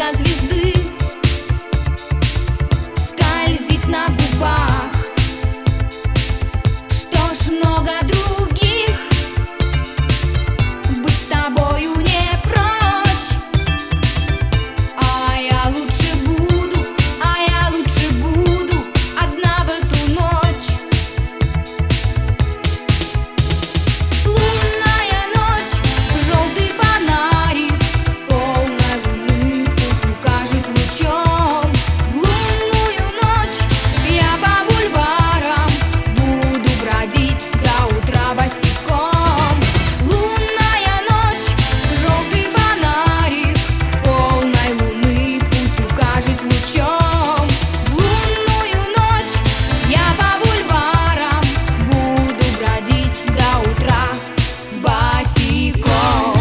до звезды скользит на губах. Что ж, много других быть с тобою не прочь. А я лучше буду одна в эту ночь. Лунная ночь, желтый фонарик, полной луны путь укажет лучом. В лунную ночь я по бульварам буду бродить до утра босиком. Лунная ночь, желтый фонарик, полной луны путь укажет лучом. В лунную ночь я по бульварам буду бродить до утра босиком.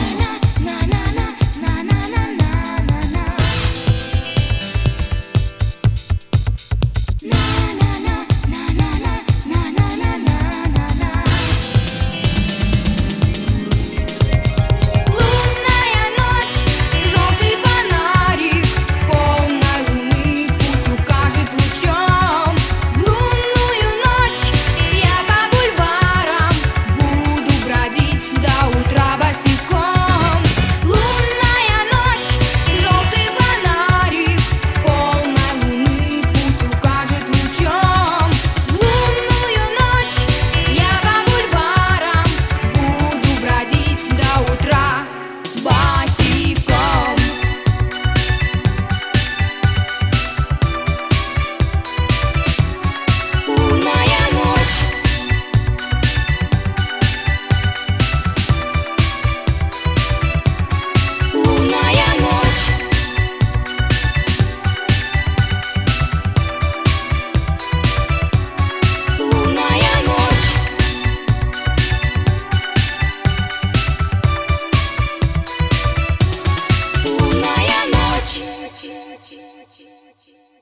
Лунная ночь, желтый фонарик, полной луны путь укажет лучом. В лунную ночь я по бульварам буду бродить до утра босиком. Лунная ночь, желтый фонарик, полной луны путь укажет лучом. В лунную ночь я по бульварам буду бродить до утра босиком. Лунная ночь, лунная ночь, лунная ночь, лунная ночь.